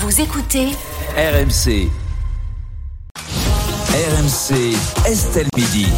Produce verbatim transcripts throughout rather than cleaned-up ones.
Vous écoutez R M C. R M C, Estelle Midi.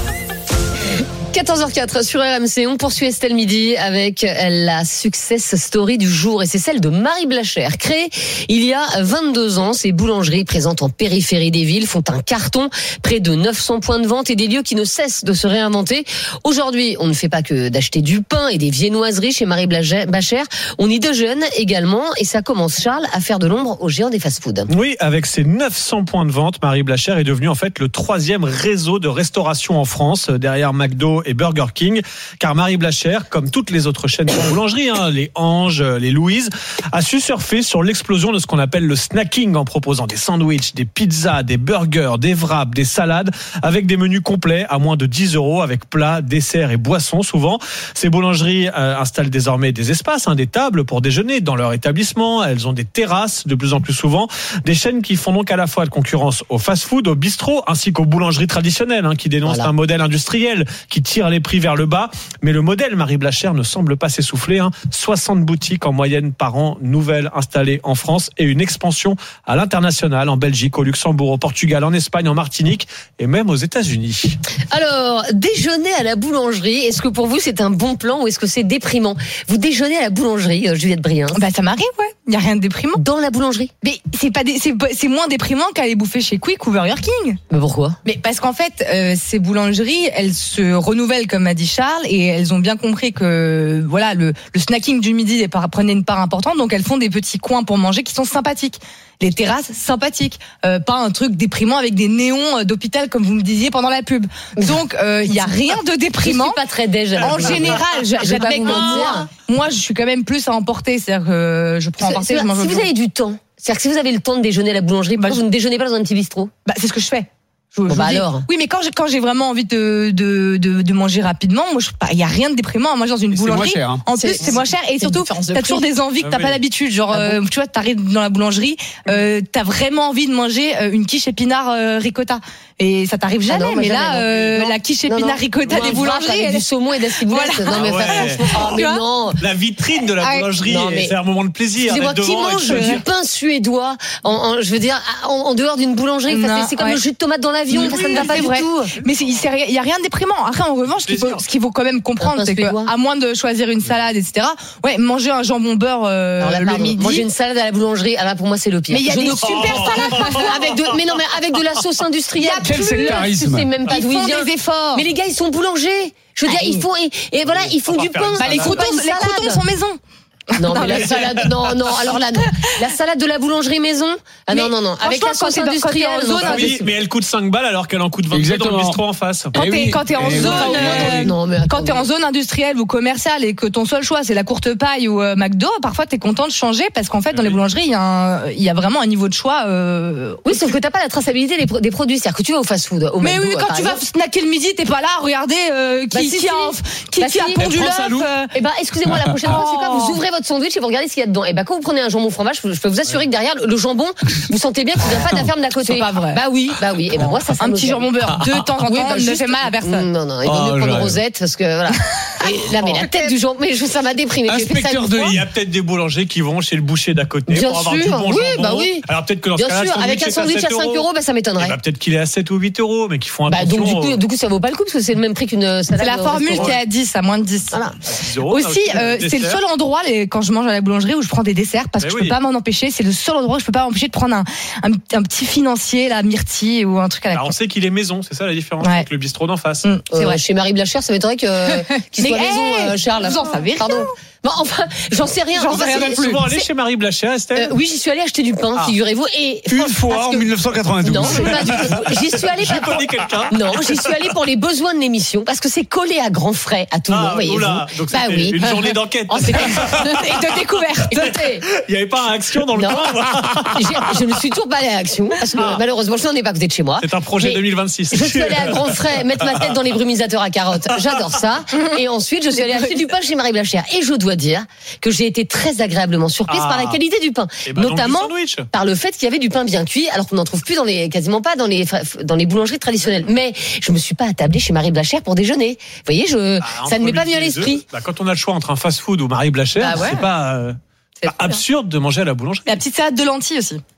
quatorze heures quatre sur R M C, on poursuit Estelle Midi avec la success story du jour et c'est celle de Marie Blachère. Créée il y a vingt-deux ans, ces boulangeries présentes en périphérie des villes font un carton, près de neuf cents points de vente et des lieux qui ne cessent de se réinventer. Aujourd'hui, on ne fait pas que d'acheter du pain et des viennoiseries chez Marie Blachère, on y déjeune également et ça commence, Charles, à faire de l'ombre aux géants des fast-food. Oui, avec ses neuf cents points de vente, Marie Blachère est devenue en fait le troisième réseau de restauration en France, derrière McDo et Burger King, car Marie Blachère, comme toutes les autres chaînes de boulangerie, hein, les Anges, les Louise, a su surfer sur l'explosion de ce qu'on appelle le snacking en proposant des sandwichs, des pizzas, des burgers, des wraps, des salades, avec des menus complets à moins de dix euros, avec plats, desserts et boissons souvent. Ces boulangeries euh, installent désormais des espaces, hein, des tables pour déjeuner dans leur établissement. Elles ont des terrasses de plus en plus souvent. Des chaînes qui font donc à la fois de concurrence au fast-food, au bistrot, ainsi qu'aux boulangeries traditionnelles, hein, qui dénoncent voilà. un modèle industriel qui tire les prix vers le bas. Mais le modèle Marie Blachère ne semble pas s'essouffler. Hein. soixante boutiques en moyenne par an, nouvelles installées en France et une expansion à l'international, en Belgique, au Luxembourg, au Portugal, en Espagne, en Martinique et même aux États-Unis. Alors, déjeuner à la boulangerie, est-ce que pour vous c'est un bon plan ou est-ce que c'est déprimant ? Vous déjeunez à la boulangerie, Juliette Briens ? Bah ça m'arrive, ouais. Il y a rien de déprimant. Dans la boulangerie ? Mais c'est pas des, c'est, c'est moins déprimant qu'aller bouffer chez Quick ou Burger King. Mais pourquoi ? Mais parce qu'en fait, euh, ces boulangeries, elles se renouvellent comme a dit Charles et elles ont bien compris que voilà le, le snacking du midi prenait une part importante, donc elles font des petits coins pour manger qui sont sympathiques. Les terrasses sympathiques, euh, pas un truc déprimant avec des néons d'hôpital comme vous me disiez pendant la pub. Donc il euh, y a rien de déprimant. Je suis pas très déj. En général, j'admets que moi, moi je suis quand même plus à emporter, c'est-à-dire que je prends à emporter, je mange. Si vous avez du temps, c'est-à-dire que si vous avez le temps de déjeuner à la boulangerie, bah, pourquoi vous ne déjeunez pas dans un petit bistrot ? Bah c'est ce que je fais. Je, bon je bah dis, alors. Oui, mais quand j'ai, quand j'ai vraiment envie de, de, de, de manger rapidement, moi, il n'y a rien de déprimant à manger dans une et boulangerie. C'est moins cher, hein. En plus, c'est, c'est moins cher et surtout, t'as toujours des envies que t'as ah, pas oui. d'habitude. Genre, ah, bon. euh, tu vois, t'arrives dans la boulangerie, euh, t'as vraiment envie de manger une quiche épinard euh, ricotta. Et ça t'arrive jamais, ah non, mais jamais, là, euh, la quiche épinard ricotta des boulangeries. Avec du saumon et de la ciboulette. Voilà. Non, mais ah ouais. franchement, oh, mais non. La vitrine de la boulangerie, non, mais... c'est un moment de plaisir. Excusez-moi, qui mange du du pain suédois, en, en, je veux dire, en, en dehors d'une boulangerie, non, c'est, c'est comme ouais. le jus de tomate dans l'avion, oui, ça ne va pas du vrai. tout. Mais il n'y a rien de déprimant. Après, en revanche, ce qu'il faut, ce qu'il faut quand même comprendre, c'est qu'à moins de choisir une salade, et cetera, ouais, manger un jambon beurre euh, alors là, le midi. Manger une salade à la boulangerie, alors là, pour moi, c'est le pire. Mais il y a des super salades, avec de, mais non, mais avec de la sauce industrielle. Quel sectarisme. C'est même pas d'où il vient. Des efforts. Mais les gars, ils sont boulangers. Je veux dire, ils font et, et voilà, ils font du pain. Bah, les croutons, les croutons sont maison. Non, mais la salade, non, non, alors là, non. La salade de la boulangerie maison, ah non, non, non, avec la sauce industrielle. Non, oui, mais elle coûte cinq balles alors qu'elle en coûte vingt dans le bistrot en face. Quand t'es, oui. quand t'es en et zone, euh, non, mais quand t'es en zone industrielle ou commerciale et que ton seul choix c'est la courte paille ou euh, McDo, parfois t'es content de changer parce qu'en fait dans les boulangeries il y a un, il y a vraiment un niveau de choix. Euh, oui, sauf que t'as pas la traçabilité des, des produits, c'est-à-dire que tu vas au fast-food, au mais McDo, oui, quand tu exemple. vas snacker le midi, t'es pas là, regardez euh, qui, bah, si, qui, si. A, qui, bah, qui si. a pondu l'œuf. Eh ben, excusez-moi, la prochaine fois, c'est pas vous ouvrez votre sandwich et vous regardez qu'il y a dedans. Et bah quand vous prenez un jambon fromage, je peux vous assurer que derrière le jambon, vous sentez bien qu'il vient pas de la ferme d'à côté. C'est pas vrai. Bah oui, bah oui. Et ben moi ça, ça un petit jambon beurre de temps en temps, oui, bah, ne fait mal à personne. Non non, il vaut mieux prendre Rosette parce que voilà. Et là mais la tête du jambon, mais ça m'a déprimé. Inspecteur de, il y a peut-être des boulangers qui vont chez le boucher d'à côté bien pour avoir sûr, du bon oui, jambon. Bah oui. Alors peut-être que dans ce bien cas-là, sûr, avec un sandwich à cinq euros, bah ça m'étonnerait. Bah peut-être qu'il est à sept ou huit euros, mais qu'ils font bah attention. Donc du coup, du coup ça vaut pas le coup parce que c'est le même prix qu'une salade. C'est la formule qui est à dix, à moins de dix. Voilà. Aussi, c'est le seul endroit quand je mange à la boulangerie où je prends des desserts parce que je peux pas m'en empêcher. C'est le seul endroit où je peux pas m'empêcher de prendre un, un, un petit financier, la myrtille ou un truc à la. Alors on sait qu'il est maison, c'est ça la différence ouais. avec le bistrot d'en face. Mmh, c'est euh, vrai. Chez Marie Blachère, ça m'étonnerait que qu'il soit maison, euh, Charles. Vous en savez rien. Pardon. Bon, enfin, j'en sais rien. J'en sais rien non plus. Souvent allé chez Marie Blachère, Estelle. Euh, oui, j'y suis allée acheter du pain, ah. figurez-vous. Et une fois en que... dix-neuf cent quatre-vingt-douze. Non, c'est pas du tout. J'y suis allée. Je connais quelqu'un. Non, j'y suis allée pour les besoins de l'émission parce que c'est collé à grands frais à tout le monde, voyez-vous. Donc bah oui. Une journée d'enquête. Oh, c'est comme ça. Et de découverte. Il n'y avait pas un Action dans le non. coin. Je ne suis toujours pas allée à Action parce que ah. malheureusement, je n'en ai pas à côté de chez moi. C'est un projet deux mille vingt-six. Je suis allée à grands frais mettre ma tête dans les brumisateurs à carottes. J'adore ça. Et ensuite, je suis allée acheter du pain chez Marie Blachère. Et je dois dire que j'ai été très agréablement surprise ah. par la qualité du pain, bah notamment par le fait qu'il y avait du pain bien cuit, alors qu'on n'en trouve plus dans les, quasiment pas dans les, dans les boulangeries traditionnelles. Mais je me suis pas attablée chez Marie Blachère pour déjeuner. Vous voyez, je, bah, ça ne m'est pas venu à l'esprit. Bah, quand on a le choix entre un fast-food ou Marie Blachère, bah ouais. c'est pas, euh, c'est pas absurde de manger à la boulangerie. La petite salade de lentilles aussi.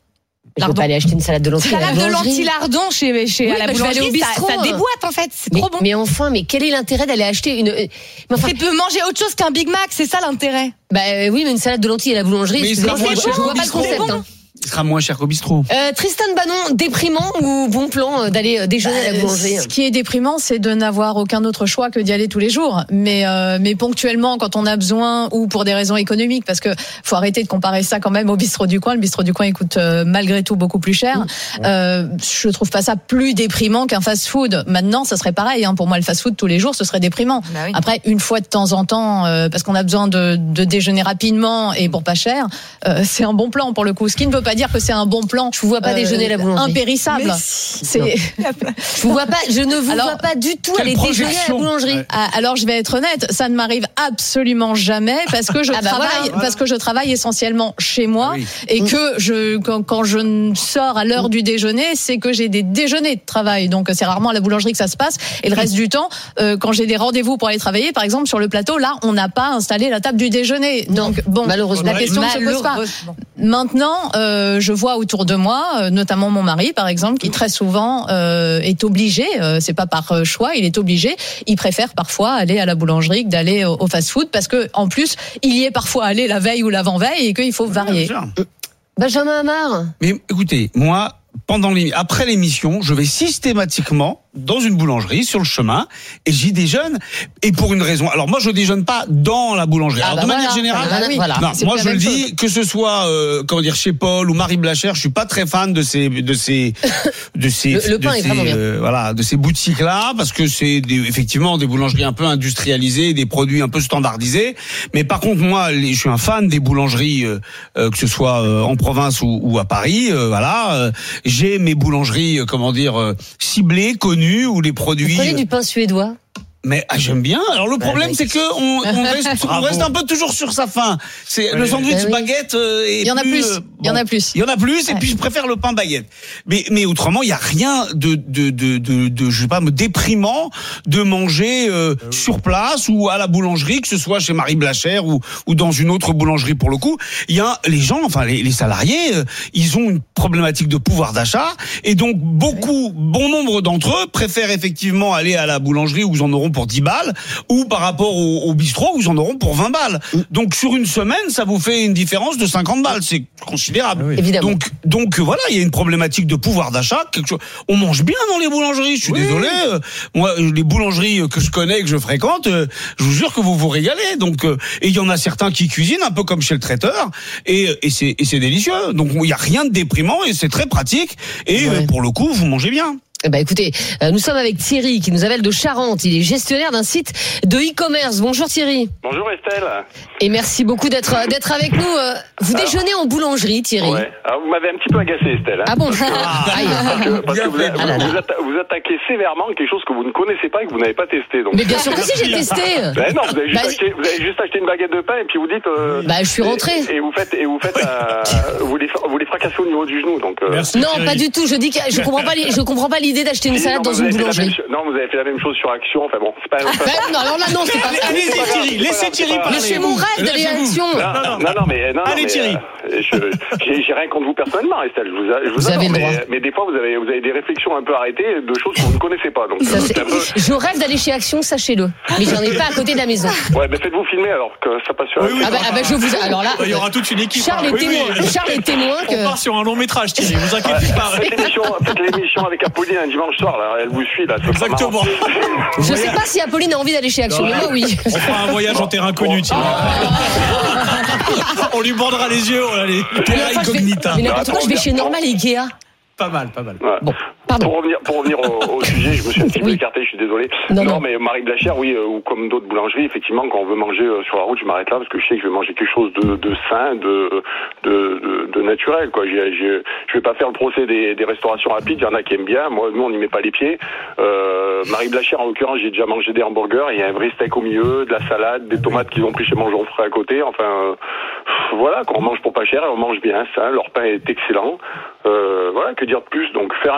Je vais pas aller acheter une salade de lentilles. Salade à la de boulangerie. lentilles lardon chez, chez Oui, à la bah, je vais aller au boulangerie, ça, bistrot, ça hein. déboîte en fait, c'est Mais, trop bon. mais enfin, mais quel est l'intérêt d'aller acheter une. Mais enfin, Tu peux manger autre chose qu'un Big Mac, c'est ça l'intérêt. bah euh, oui, mais une salade de lentilles à la boulangerie, Mais excusez-moi, c'est je, bon, je vois pas le bistrot. concept. C'est bon. hein. Il sera moins cher qu'au bistrot. Euh, Tristan Bannon, déprimant ou bon plan euh, d'aller euh, déjeuner à la boulangerie? Ce qui est déprimant, c'est de n'avoir aucun autre choix que d'y aller tous les jours. Mais, euh, mais ponctuellement, quand on a besoin ou pour des raisons économiques, parce que faut arrêter de comparer ça quand même au bistrot du coin. Le bistrot du coin, il coûte euh, malgré tout beaucoup plus cher. Euh, je trouve pas ça plus déprimant qu'un fast-food. Maintenant, ça serait pareil. Hein. Pour moi, le fast-food tous les jours, ce serait déprimant. Bah oui. Après, une fois de temps en temps, euh, parce qu'on a besoin de, de déjeuner rapidement et pour pas cher, euh, c'est un bon plan pour le coup. Ce qui ne veut pas dire que c'est un bon plan. Je vous vois pas déjeuner à la boulangerie. Impérissable. Mais C'est. Je vous vois pas, je ne vous Alors, vois pas du tout quelle aller déjeuner à la projection. boulangerie. Ouais. Ah, alors je vais être honnête, ça ne m'arrive absolument jamais parce que je Ah bah travaille, voilà. parce que je travaille essentiellement chez moi Ah oui. et que je quand, quand je ne sors à l'heure du déjeuner, c'est que j'ai des déjeuners de travail. Donc c'est rarement à la boulangerie que ça se passe. Et le reste du temps, euh, quand j'ai des rendez-vous pour aller travailler, par exemple sur le plateau, là, on n'a pas installé la table du déjeuner. Donc bon, malheureusement. la question ne se pose pas. Malheureusement. Maintenant, euh, je vois autour de moi, euh, notamment mon mari, par exemple, qui très souvent euh, est obligé, euh, c'est pas par euh, choix, il est obligé, il préfère parfois aller à la boulangerie que d'aller au, au fast-food parce que en plus, il y est parfois allé la veille ou l'avant-veille et qu'il faut varier. Bien sûr. Benjamin Amar. Mais écoutez, moi, pendant l'émi- après l'émission, je vais systématiquement dans une boulangerie sur le chemin et j'y déjeune. Et pour une raison. Alors moi, je déjeune pas dans la boulangerie. Ah Alors bah de voilà. manière générale, Ah bah oui. Voilà. non, C'est moi la je le même dis, chose. que ce soit euh, comment dire chez Paul ou Marie Blachère, je suis pas très fan de ces de ces de ces Le- le de pain est ces, vraiment bien. euh, voilà de ces boutiques là parce que c'est des, effectivement des boulangeries un peu industrialisées, des produits un peu standardisés. Mais par contre moi, les, je suis un fan des boulangeries euh, euh, que ce soit euh, en province ou, ou à Paris. Euh, voilà, euh, j'ai mes boulangeries euh, comment dire euh, ciblées, connues où les produits. Vous prenez du pain suédois? Mais ah, j'aime bien. Alors le problème oui. c'est que on, on, reste, on reste un peu toujours sur sa faim. C'est le sandwich Bah oui. baguette. Euh, est Il y en a plus. euh, Il y en bon. a plus. Il y en a plus et Ouais. puis je préfère le pain baguette. Mais mais autrement il y a rien de de de de, de je sais pas me déprimant de manger euh, sur place ou à la boulangerie, que ce soit chez Marie Blachère ou ou dans une autre boulangerie pour le coup. Il y a les gens, enfin les, les salariés, euh, ils ont une problématique de pouvoir d'achat et donc beaucoup bon nombre d'entre eux préfèrent effectivement aller à la boulangerie où ils en auront pour dix balles ou par rapport au, au bistrot où ils en auront pour vingt balles. Donc sur une semaine, ça vous fait une différence de cinquante balles, c'est considérable. Ah oui. Évidemment. Donc donc euh, voilà, il y a une problématique de pouvoir d'achat, quelque chose. On mange bien dans les boulangeries, je suis désolé. euh, moi euh, les boulangeries que je connais que je fréquente, euh, je vous jure que vous vous régalez. Donc euh, et il y en a certains qui cuisinent un peu comme chez le traiteur et et c'est et c'est délicieux. Donc il y a rien de déprimant et c'est très pratique et Ouais. euh, pour le coup, vous mangez bien. Eh ben écoutez, euh, nous sommes avec Thierry qui nous appelle de Charente. Il est gestionnaire d'un site de e-commerce. Bonjour Thierry. Bonjour Estelle. Et merci beaucoup d'être euh, d'être avec nous. Euh, Vous Alors, déjeunez en boulangerie, Thierry. Ouais. Alors vous m'avez un petit peu agacé Estelle. Hein, Ah bon. Parce que, Aïe. parce que, parce que vous, Bien vous, fait. Ah là là. vous atta- vous attaquez sévèrement quelque chose que vous ne connaissez pas et que vous n'avez pas testé. Donc. Mais bien sûr que si, j'ai testé. Ben non, vous avez, juste Bah, acheté, vous avez juste acheté une baguette de pain et puis vous dites. Euh, Bah, je suis rentré. Et, et vous faites et vous faites euh, vous les vous les fracassez au niveau du genou. Donc. Euh, Merci. Non, Thierry. pas du tout. Je dis que je comprends pas. li- Je comprends pas l'idée d'acheter une si, salade non, dans vous une avez fait la même boulangerie. cho- non, vous avez fait la même chose sur Action. Enfin bon, c'est pas. c'est pas- Bah, non, alors là non, c'est pas. Allez-y Thierry, laissez Thierry parler. Mais c'est mon rêve d'aller à Action. Non, non, non, mais non, Allez, mais, Thierry. euh, je- j'ai j'ai rien contre vous personnellement, Estelle. Je vous, a- je vous, Vous adore, avez le mais, droit. mais des fois vous avez vous avez des réflexions un peu arrêtées de choses que vous ne connaissez pas. Donc Ça, euh, c'est- c'est un peu. Je rêve d'aller chez Action, sachez-le. Mais j'en ai pas à côté de la maison. Ouais, mais faites-vous filmer alors que ça passe sur. Oui, oui. Ah bah, ah bah, je vous. Alors là, Il y aura toute une équipe. Charles est Oui, oui. témoin. Charles est témoin On que. part sur un long métrage, Thierry. Vous inquiétez pas. Faites l'émission, faites l'émission avec Apolline un dimanche soir là. Elle vous suit là. ça sera Exactement. marrant. Je sais pas si Apolline a envie d'aller chez Action, mais moi oui. On fera un voyage en terrain connu, Thierry. On lui bandera les yeux. On a les Mais terra enfin, je vais- incognita. mais n'importe quoi, je vais chez Normal et Ikea. Pas mal, pas mal. Ouais. Bon, pardon. Pour revenir, pour revenir au, au sujet, je me suis un petit peu Oui. écarté, je suis désolé. Non, Non, non. mais Marie Blachère, oui, euh, ou comme d'autres boulangeries, effectivement, quand on veut manger euh, sur la route, je m'arrête là parce que je sais que je vais manger quelque chose de, de sain, de, de, de, de naturel, quoi. J'ai, j'ai, je vais pas faire le procès des, des restaurations rapides. Il y en a qui aiment bien. Moi, nous, on n'y met pas les pieds. Euh, Marie Blachère, en l'occurrence, j'ai déjà mangé des hamburgers. Il y a un vrai steak au milieu, de la salade, des tomates qu'ils ont pris chez Mangeon Frais à côté. Enfin, euh, voilà, quand on mange pour pas cher et on mange bien, sain. Leur pain est excellent. Euh, voilà, que dire de plus? Donc faire un procès,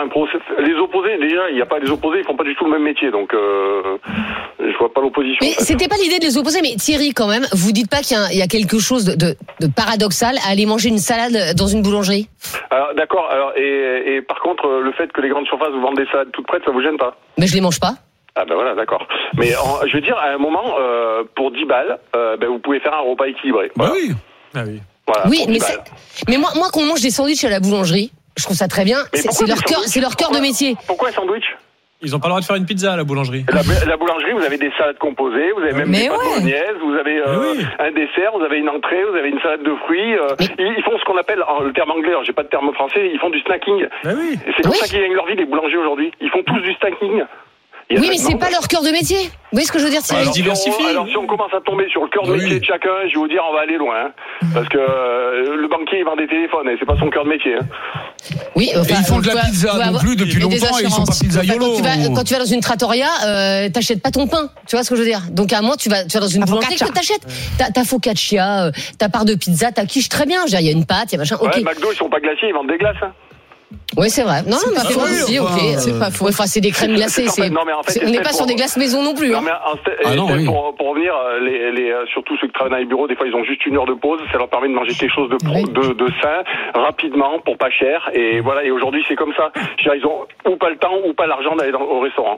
les opposés, déjà, il n'y a pas les opposés, ils font pas du tout le même métier, donc euh, je vois pas l'opposition. Mais c'était pas l'idée de les opposer, mais Thierry, quand même, vous dites pas qu'il y a, il y a quelque chose de, de, de paradoxal à aller manger une salade dans une boulangerie? Alors, d'accord, alors, et, et par contre, le fait que les grandes surfaces vous vendent des salades toutes prêtes, ça vous gêne pas? Mais je les mange pas. Ah ben voilà, d'accord. Mais en, je veux dire, à un moment, euh, pour dix balles, euh, ben, vous pouvez faire un repas équilibré. Bah Voilà. oui. Ah oui. Voilà, Oui, pour mais, dix c'est, balles. mais moi, moi, qu'on mange des sandwichs à la boulangerie, je trouve ça très bien. Mais C'est, pourquoi c'est des leur cœur, sandwichs c'est leur cœur de Pourquoi- métier. Pourquoi un sandwich? Ils ont pas le droit de faire une pizza à la boulangerie. La, la boulangerie, vous avez des salades composées, vous avez même Mais des pâtes ouais. bolognaises, vous avez euh, Mais oui. un dessert, vous avez une entrée, vous avez une salade de fruits. Euh, ils, ils font ce qu'on appelle, en, le terme anglais, alors j'ai pas de terme français, ils font du snacking. Bah oui. Et c'est comme Oui. ça qu'ils gagnent leur vie, les boulangers aujourd'hui. Ils font tous du snacking. Il y a Oui, mais c'est maintenant- pas leur cœur de métier. Vous voyez ce que je veux dire, Thierry? Alors, si on, diversifie. alors si on commence à tomber sur le cœur de Oui. métier de chacun, je vais vous dire, on va aller loin. Hein, parce que euh, le banquier, il vend des téléphones, et c'est pas son cœur de métier. Hein. Oui, Et enfin, ils font de la tu vas- pizza tu vas non avoir- plus depuis Et des longtemps et ils sont pas assurances. pizzaiolo. Quand tu, vas, quand tu vas dans une trattoria, euh, t'achètes pas ton pain. Tu vois ce que je veux dire? Donc à un moment, tu vas, tu vas dans une Ta boulangerie, focaccia. que t'achètes ta, ta focaccia, euh, ta part de pizza, ta quiche, très bien. Je veux dire, il y a une pâte, il y a machin. Ok. Ouais, McDo, ils sont pas glaciers, ils vendent des glaces. Hein. Oui, c'est vrai. Non, non, mais pas c'est faux. vrai aussi, ok. Enfin, C'est pas faux. Ouais, enfin, c'est des crèmes glacées. En fait, C'est, non, mais en fait, c'est- on c'est n'est fait pas pour- sur des glaces maison non plus. Non, Hein. mais en- Ah non, et oui. pour, pour revenir, euh, les, les, euh, surtout ceux qui travaillent dans les bureaux, des fois ils ont juste une heure de pause, ça leur permet de manger quelque chose de, pro, Oui. de, de sain, rapidement, pour pas cher, et voilà, et aujourd'hui c'est comme ça. Je veux dire, ils ont ou pas le temps ou pas l'argent d'aller dans, au restaurant.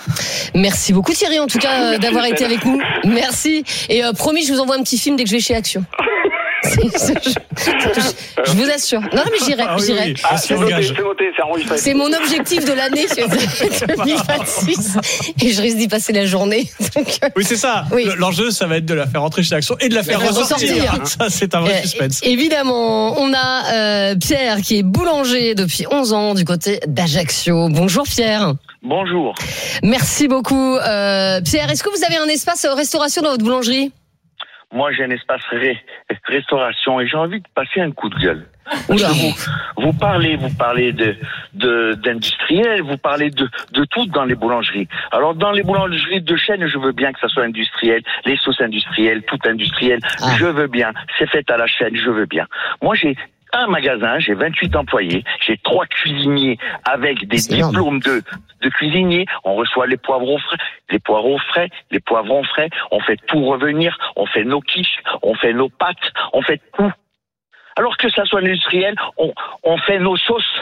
Merci beaucoup Thierry, en tout cas, euh, d'avoir été avec nous. Merci. Et euh, promis, je vous envoie un petit film dès que je vais chez Action. C'est- c'est- je, je- je vous assure. Non, non, mais j'irai, Ah oui, j'irai. oui. Ah, si c'est on noté, engage. c'est noté, c'est enregistré. C'est mon objectif de l'année deux mille vingt-six et je risque d'y passer la journée. Donc, euh, Oui, c'est ça. Oui. Le- L'enjeu, ça va être de la faire rentrer chez Action et de la faire faire ressortir. ressortir. Ça, c'est un vrai euh, suspense. évidemment, on a euh, Pierre qui est boulanger depuis onze ans du côté d'Ajaccio. Bonjour Pierre. Bonjour. Merci beaucoup. Euh, Pierre, est-ce que vous avez un espace euh, restauration dans votre boulangerie? Moi, j'ai un espace ré- restauration et j'ai envie de passer un coup de gueule. Parce Oula. que vous, vous parlez, vous parlez de, de, d'industriel, vous parlez de, de tout dans les boulangeries. Alors, dans les boulangeries de chaîne, je veux bien que ça soit industriel, les sauces industrielles, tout industriel, Ah. je veux bien. C'est fait à la chaîne, je veux bien. Moi, j'ai un magasin, j'ai vingt-huit employés, j'ai trois cuisiniers avec des C'est énorme. diplômes de, de cuisiniers. On reçoit les poivrons frais, les poireaux frais, les poivrons frais. On fait tout revenir. On fait nos quiches, on fait nos pâtes, on fait tout. Alors que ça soit industriel, on, on fait nos sauces.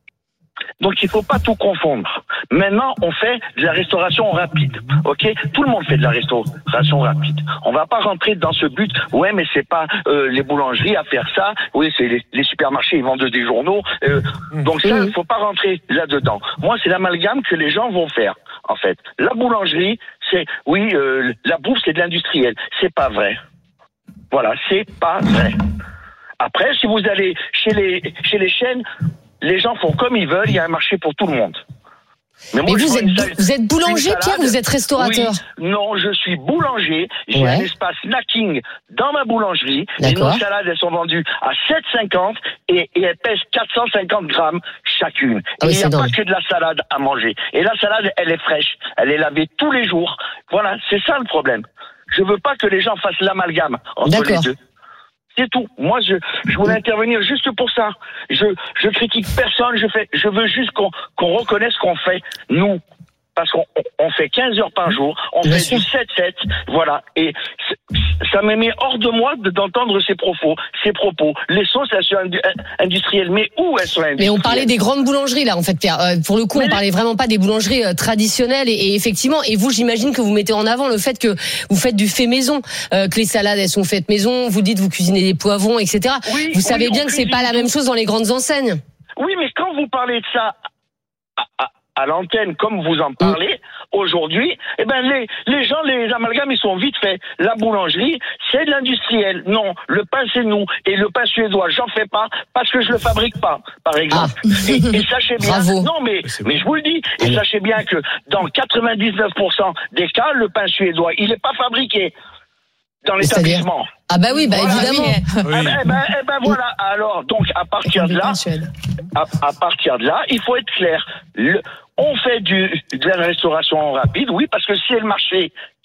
Donc il faut pas tout confondre. Maintenant, on fait de la restauration rapide, ok? Tout le monde fait de la restauration rapide. On va pas rentrer dans ce but. Ouais, mais c'est pas euh, les boulangeries à faire ça. Oui, c'est les, les supermarchés, ils vendent des journaux. Euh, donc ça, il faut pas rentrer là-dedans. Moi, c'est l'amalgame que les gens vont faire. En fait, la boulangerie, c'est oui, euh, la bouffe, c'est de l'industriel. C'est pas vrai. Voilà, c'est pas vrai. Après, si vous allez chez les chez les chaînes, les gens font comme ils veulent, il y a un marché pour tout le monde. Mais moi, je vous prends êtes, une salade- vous êtes boulanger, une salade. Pierre, vous êtes restaurateur. Oui, non, je suis boulanger. J'ai Ouais. un espace snacking dans ma boulangerie. Et D'accord. nos salades, elles sont vendues à sept cinquante et, et elles pèsent quatre cent cinquante grammes chacune. Ah oui, et il n'y c'est a pas énorme. que de la salade à manger. Et la salade, elle est fraîche. Elle est lavée tous les jours. Voilà, c'est ça le problème. Je veux pas que les gens fassent l'amalgame entre les D'accord. deux. C'est tout. Moi, je, je voulais intervenir juste pour ça. Je, je critique personne. Je fais, je veux juste qu'on, qu'on reconnaisse qu'on fait nous. Parce qu'on on fait quinze heures par jour, on Bien fait sûr. du sept sept, voilà. Et c'est- ça me met hors de moi de- d'entendre ces propos, ces propos. Les sauces, elles sont indu- industrielles, mais où elles sont industrielles? Mais on parlait des grandes boulangeries là, en fait, Pierre. Euh, pour le coup, Mais on les- parlait vraiment pas des boulangeries euh, traditionnelles. Et, et effectivement, et vous, j'imagine que vous mettez en avant le fait que vous faites du fait maison, euh, que les salades elles sont faites maison. Vous dites vous cuisinez des poivrons, et cetera. Oui, vous savez oui, bien on que c'est pas cuisine la tout. même chose dans les grandes enseignes. Oui, mais quand vous parlez de ça à, à- à l'antenne, comme vous en parlez aujourd'hui, eh ben les les gens, les amalgames, ils sont vite faits. La boulangerie, c'est de l'industriel. Non, le pain, c'est nous. Et le pain suédois, j'en fais pas parce que je le fabrique pas, par exemple. Et, et sachez bien, Bravo. non mais C'est bon. mais je vous le dis. Et sachez bien que dans quatre-vingt-dix-neuf pour cent des cas, le pain suédois, il est pas fabriqué dans C'est-à-dire l'établissement. Ah bah oui, bah Voilà, évidemment. Eh ben, eh ben, eh ben voilà. Alors donc à partir de là, à, à partir de là, il faut être clair. Le- on fait du, de la restauration rapide, oui, parce que c'est le marché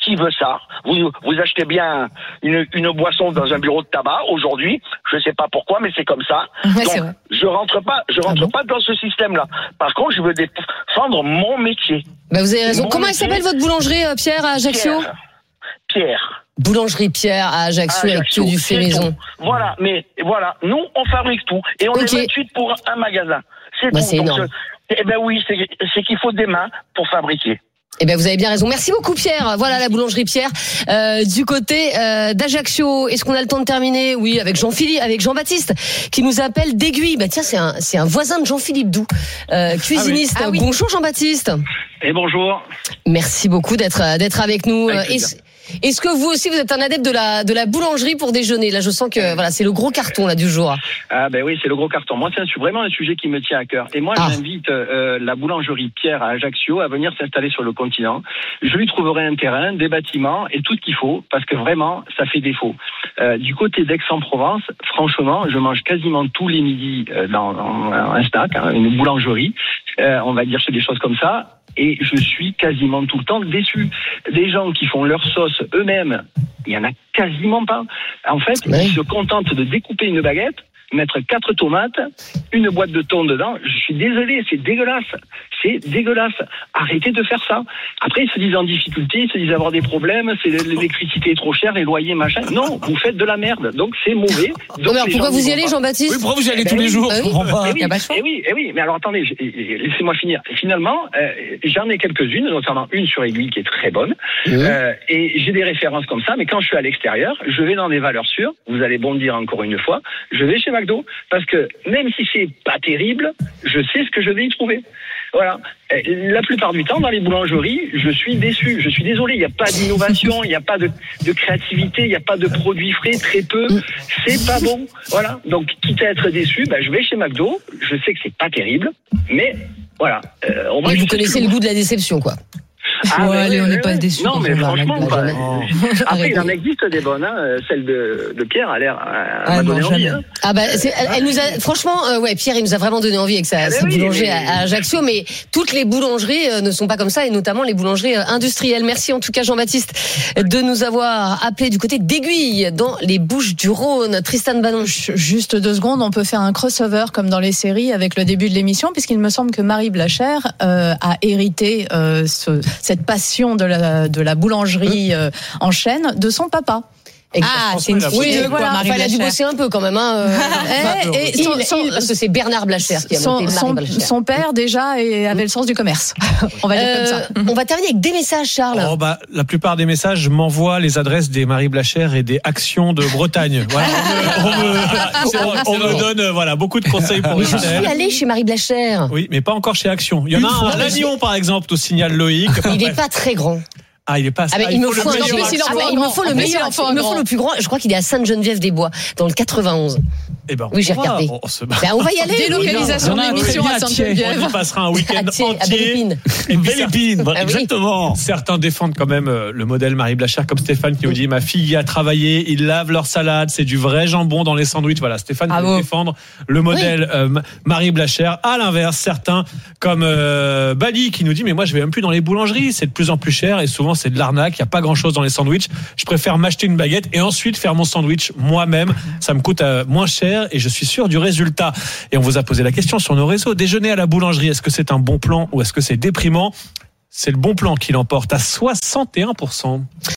Qui veut ça? Vous, vous achetez bien une, une boisson dans un bureau de tabac aujourd'hui. Je sais pas pourquoi, mais c'est comme ça. Ouais, Donc, c'est vrai. je rentre pas, je rentre Ah bon pas dans ce système-là. Par contre, je veux défendre mon métier. Bah, vous avez raison. Mon Comment elle métier, s'appelle votre boulangerie, euh, Pierre, à Ajaccio? Pierre. Pierre. Boulangerie Pierre à Ajaccio, avec Ajaccio, que du c'est fait maison. tout. Voilà, mais voilà, nous, on fabrique tout. Et on Ok. est vingt-huit pour un magasin. C'est Bah, tout. c'est Donc, énorme. je- eh ben oui, c'est, c'est qu'il faut des mains pour fabriquer. Eh bien, vous avez bien raison. Merci beaucoup, Pierre. Voilà la boulangerie Pierre euh, du côté euh, d'Ajaccio. Est-ce qu'on a le temps de terminer? Oui, avec Jean-Philippe, avec Jean-Baptiste, qui nous appelle d'Aiguille. Bah tiens, c'est un, c'est un voisin de Jean-Philippe Doux, euh, cuisiniste. Ah oui. Bonjour, Jean-Baptiste. Et bonjour. Merci beaucoup d'être d'être avec nous. Avec plaisir. Est-ce, est-ce que vous aussi vous êtes un adepte de la de la boulangerie pour déjeuner? Là, je sens que voilà, c'est le gros carton là du jour. Ah ben oui, c'est le gros carton. Moi, c'est un, vraiment un sujet qui me tient à cœur. Et moi, Ah. j'invite euh, la boulangerie Pierre à Ajaccio à venir s'installer sur le continent. Je lui trouverai un terrain, des bâtiments et tout ce qu'il faut, parce que vraiment, ça fait défaut. Euh, du côté d'Aix-en-Provence, franchement, je mange quasiment tous les midis euh, dans, dans un snack, hein, une boulangerie. Euh, on va dire c'est des choses comme ça. Et je suis quasiment tout le temps déçu. Des gens qui font leur sauce eux-mêmes, il y en a quasiment pas. En fait, Ouais. ils se contentent de découper une baguette, mettre quatre tomates, une boîte de thon dedans. Je suis désolé, c'est dégueulasse. C'est dégueulasse. Arrêtez de faire ça. Après, ils se disent en difficulté, ils se disent avoir des problèmes, c'est l'électricité est trop chère, les loyers, machin. Non, vous faites de la merde. Donc, c'est mauvais. Donc, Non, mais alors, les pourquoi gens n'y vous y vont allez, pas. Jean-Baptiste? Oui, pourquoi vous y allez Ben tous les oui, jours? bah Je oui. comprends pas. Eh Il y oui, a pas le choix. eh oui, eh oui, mais alors attendez, je- laissez-moi finir. Finalement, euh, j'en ai quelques-unes, notamment une sur Aiguille qui est très bonne, euh, et j'ai des références comme ça, mais quand je suis à l'extérieur, je vais dans des valeurs sûres, vous allez bondir encore une fois, je vais chez McDo, parce que même si c'est pas terrible, je sais ce que je vais y trouver. Voilà. Euh, La plupart du temps, dans les boulangeries, je suis déçu. Je suis désolé, il n'y a pas d'innovation, il n'y a pas de, de créativité, il n'y a pas de produits frais, très peu. C'est pas bon. Voilà. Donc, quitte à être déçu, ben, je vais chez McDo. Je sais que c'est pas terrible, mais voilà. Euh, au moins, Mais je vous sais connaissez que- le goût de la déception, quoi. Ah, Ouais, ouais, allez, on ouais, n'est ouais, pas ouais. déçus Non, quand mais on va à franchement, McDo, quoi. jamais. Après, Arrêtez. il en existe des bonnes. Hein. Celle de, de Pierre a l'air à Ah, m'a non, donné envie. jamais. Hein. Ah bah c'est- elle, elle nous a franchement euh, ouais Pierre il nous a vraiment donné envie avec sa, Eh ben sa oui, boulangerie mais- à, à Ajaccio, mais toutes les boulangeries euh, ne sont pas comme ça, et notamment les boulangeries euh, industrielles. Merci en tout cas Jean-Baptiste de nous avoir appelé du côté d'Aiguille dans les Bouches-du-Rhône. Tristan Bannon. Juste deux secondes, on peut faire un crossover comme dans les séries avec le début de l'émission, puisqu'il me semble que Marie Blacher euh, a hérité euh, ce, cette passion de la, de la boulangerie euh, en chaîne de son papa. Ah, c'est une Oui, fille, Oui, quoi, voilà, Marie enfin, elle a dû Blacher. bosser un peu quand même. Hein, euh, Eh, et il, son- il- son- parce que c'est Bernard Blacher qui a son, monté Marie son, Blacher. son père déjà et avait le sens du commerce. On va dire comme ça. Euh, on va terminer avec des messages, Charles. Oh bah, la plupart des messages m'envoient les adresses des Marie Blacher et des actions de Bretagne. Voilà, on me, on me- on me donne euh, voilà, beaucoup de conseils pour Mais je suis Estelle. allée chez Marie Blacher. Oui, mais pas encore chez Action. Il y en Une a un fois, à mais Lannion, par exemple, au signal Loïc. Il n'est pas très grand. Ah, il est pas. Ah, mais ah, il me le faut un meilleur grand. mais s'il en Ah, faut mais un il me grand. faut le En plus, meilleur. il en faut un Il me faut grand. le plus grand. Je crois qu'il est à Sainte-Geneviève-des-Bois, dans le quatre-vingt-onze. Eh ben, Oui, j'ai on va, regardé. On, se bat. Ben, on va y aller. Délocalisation Il y en a un d'émission très à bien à Thiers. On y Sainte-Geneviève. passera un week-end À Thiers, à entier. Belle-Épine. Et Belle épine, Ah oui. exactement. Certains défendent quand même euh, le modèle Marie Blacher, comme Stéphane qui nous dit ma fille y a travaillé, ils lavent leur salade, c'est du vrai jambon dans les sandwichs. Voilà, Stéphane qui Bravo. veut défendre le modèle euh, Ma- Marie Blacher. À l'inverse, certains comme euh, Bali qui nous dit mais moi je vais même plus dans les boulangeries, c'est de plus en plus cher et souvent c'est de l'arnaque, il y a pas grand chose dans les sandwichs. Je préfère m'acheter une baguette et ensuite faire mon sandwich moi-même. Ça me coûte euh, moins cher et je suis sûr du résultat. Et on vous a posé la question sur nos réseaux. Déjeuner à la boulangerie, est-ce que c'est un bon plan ou est-ce que c'est déprimant? C'est le bon plan qui l'emporte à soixante et un pour cent.